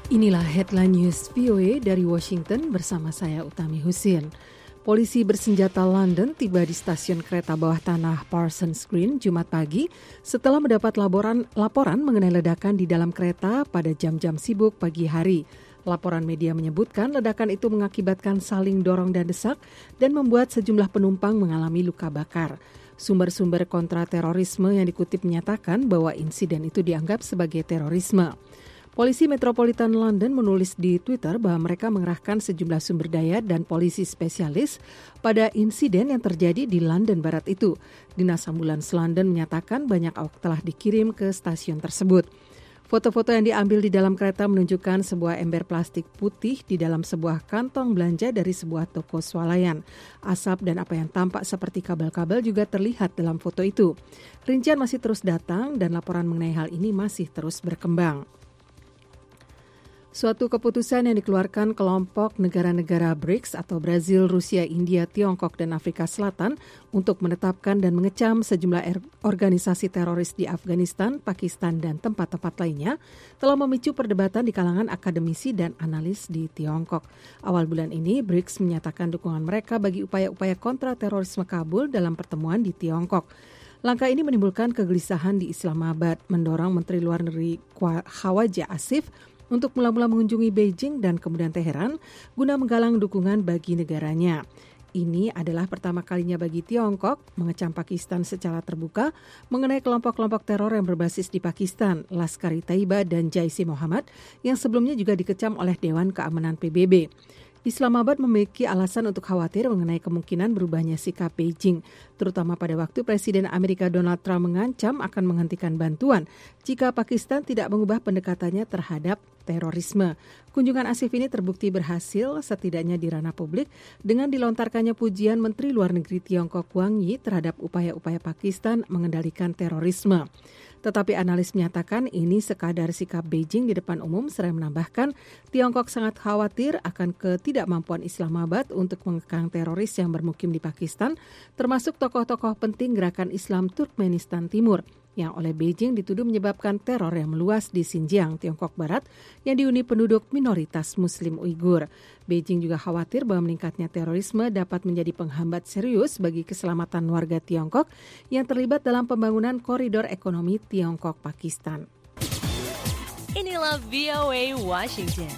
Inilah headline news VOA dari Washington bersama saya Utami Husin. Polisi bersenjata London tiba di stasiun kereta bawah tanah Parsons Green Jumat pagi setelah mendapat laporan mengenai ledakan di dalam kereta pada jam-jam sibuk pagi hari. Laporan media menyebutkan ledakan itu mengakibatkan saling dorong dan desak dan membuat sejumlah penumpang mengalami luka bakar. Sumber-sumber kontra-terorisme yang dikutip menyatakan bahwa insiden itu dianggap sebagai terorisme. Polisi Metropolitan London menulis di Twitter bahwa mereka mengerahkan sejumlah sumber daya dan polisi spesialis pada insiden yang terjadi di London Barat itu. Dinas Ambulans London menyatakan banyak awak telah dikirim ke stasiun tersebut. Foto-foto yang diambil di dalam kereta menunjukkan sebuah ember plastik putih di dalam sebuah kantong belanja dari sebuah toko swalayan. Asap dan apa yang tampak seperti kabel-kabel juga terlihat dalam foto itu. Rincian masih terus datang dan laporan mengenai hal ini masih terus berkembang. Suatu keputusan yang dikeluarkan kelompok negara-negara BRICS atau Brazil, Rusia, India, Tiongkok, dan Afrika Selatan untuk menetapkan dan mengecam sejumlah organisasi teroris di Afghanistan, Pakistan, dan tempat-tempat lainnya telah memicu perdebatan di kalangan akademisi dan analis di Tiongkok. Awal bulan ini, BRICS menyatakan dukungan mereka bagi upaya-upaya kontra terorisme Kabul dalam pertemuan di Tiongkok. Langkah ini menimbulkan kegelisahan di Islamabad, mendorong Menteri Luar Negeri Khawaja Asif untuk mula-mula mengunjungi Beijing dan kemudian Teheran guna menggalang dukungan bagi negaranya. Ini adalah pertama kalinya bagi Tiongkok mengecam Pakistan secara terbuka mengenai kelompok-kelompok teror yang berbasis di Pakistan, Lashkar-e-Taiba dan Jaish-e-Mohammed yang sebelumnya juga dikecam oleh Dewan Keamanan PBB. Islamabad memiliki alasan untuk khawatir mengenai kemungkinan berubahnya sikap Beijing, terutama pada waktu Presiden Amerika Donald Trump mengancam akan menghentikan bantuan jika Pakistan tidak mengubah pendekatannya terhadap terorisme. Kunjungan Asif ini terbukti berhasil setidaknya di ranah publik dengan dilontarkannya pujian Menteri Luar Negeri Tiongkok Wang Yi terhadap upaya-upaya Pakistan mengendalikan terorisme. Tetapi analis menyatakan ini sekadar sikap Beijing di depan umum, seraya menambahkan Tiongkok sangat khawatir akan ketidakmampuan Islamabad untuk mengekang teroris yang bermukim di Pakistan, termasuk tokoh-tokoh penting gerakan Islam Turkmenistan Timur, yang oleh Beijing dituduh menyebabkan teror yang meluas di Xinjiang, Tiongkok Barat, yang dihuni penduduk minoritas Muslim Uighur. Beijing juga khawatir bahwa meningkatnya terorisme dapat menjadi penghambat serius bagi keselamatan warga Tiongkok yang terlibat dalam pembangunan koridor ekonomi Tiongkok-Pakistan. Inilah VOA Washington.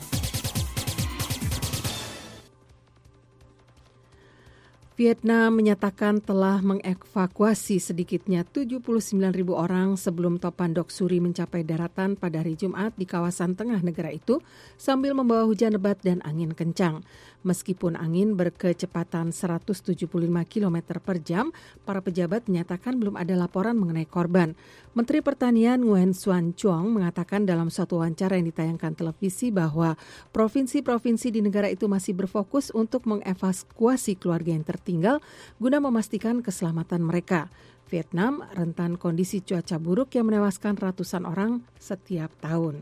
Vietnam menyatakan telah mengevakuasi sedikitnya 79.000 orang sebelum topan Dok Suri mencapai daratan pada hari Jumat di kawasan tengah negara itu sambil membawa hujan lebat dan angin kencang. Meskipun angin berkecepatan 175 km per jam, para pejabat menyatakan belum ada laporan mengenai korban. Menteri Pertanian Nguyen Xuan Chuong mengatakan dalam suatu wawancara yang ditayangkan televisi bahwa provinsi-provinsi di negara itu masih berfokus untuk mengevakuasi keluarga yang tertinggal guna memastikan keselamatan mereka. Vietnam rentan kondisi cuaca buruk yang menewaskan ratusan orang setiap tahun.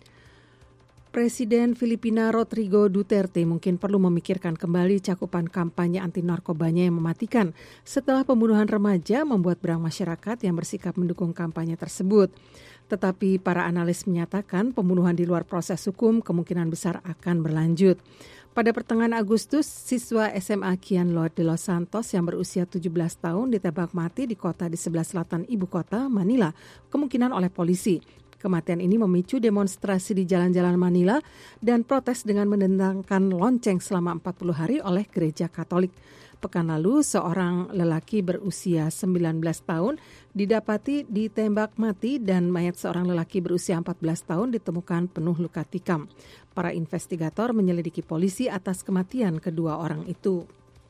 Presiden Filipina Rodrigo Duterte mungkin perlu memikirkan kembali cakupan kampanye anti-narkobanya yang mematikan setelah pembunuhan remaja membuat berang masyarakat yang bersikap mendukung kampanye tersebut. Tetapi para analis menyatakan pembunuhan di luar proses hukum kemungkinan besar akan berlanjut. Pada pertengahan Agustus, siswa SMA Kian Lod de Los Santos yang berusia 17 tahun ditembak mati di kota di sebelah selatan ibu kota, Manila, kemungkinan oleh polisi. Kematian ini memicu demonstrasi di jalan-jalan Manila dan protes dengan mendendangkan lonceng selama 40 hari oleh gereja Katolik. Pekan lalu, seorang lelaki berusia 19 tahun didapati ditembak mati dan mayat seorang lelaki berusia 14 tahun ditemukan penuh luka tikam. Para investigator menyelidiki polisi atas kematian kedua orang itu.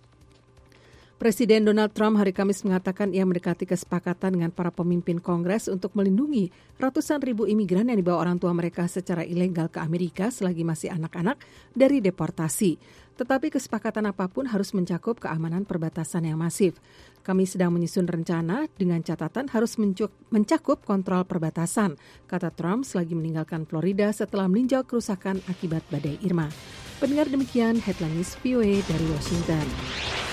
Presiden Donald Trump hari Kamis mengatakan ia mendekati kesepakatan dengan para pemimpin Kongres untuk melindungi ratusan ribu imigran yang dibawa orang tua mereka secara ilegal ke Amerika selagi masih anak-anak dari deportasi. Tetapi kesepakatan apapun harus mencakup keamanan perbatasan yang masif. Kami sedang menyusun rencana dengan catatan harus mencakup kontrol perbatasan, kata Trump selagi meninggalkan Florida setelah meninjau kerusakan akibat badai Irma. Pendengar, demikian headline news VOA dari Washington.